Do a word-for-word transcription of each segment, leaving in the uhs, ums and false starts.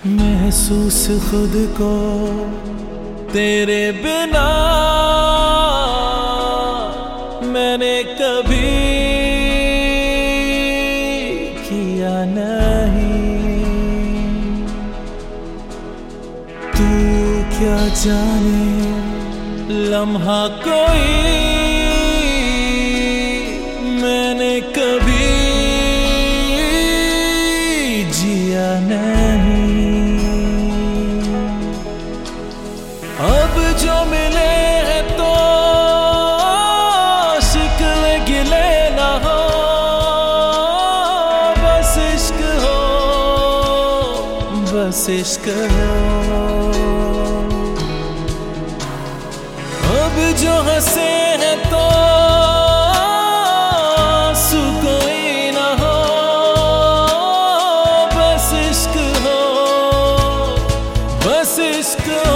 महसूस खुद को तेरे बिना मैंने कभी किया नहीं। तू क्या जाने लम्हा कोई मैंने कभी जिया नहीं। अब जो मिले हैं तो शिकवे गिले ना हो, बस इश्क हो बस इश्क हो। अब जो हंसे हैं तो आंसू कोई ना हो, बस इश्क हो बस इश्क हो।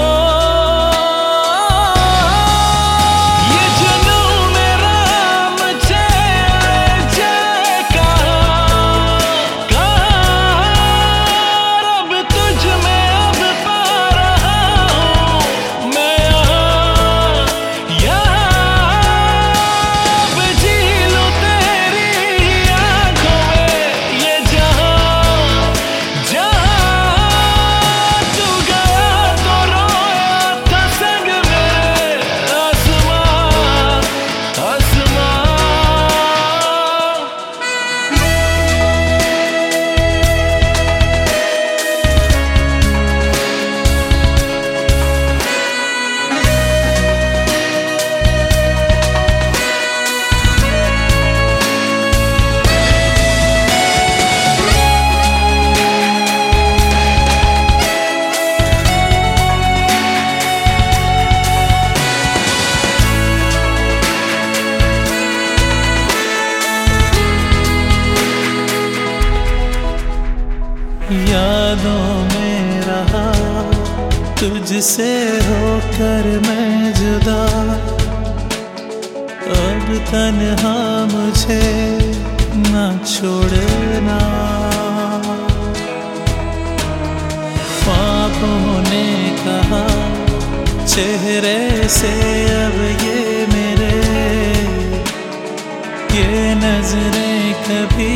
यादों में रहा तुझसे होकर मैं जुदा, अब तन्हा मुझे ना छोड़ना। ख्वाबों ने कहा चेहरे से अब ये मेरे, ये नजरें कभी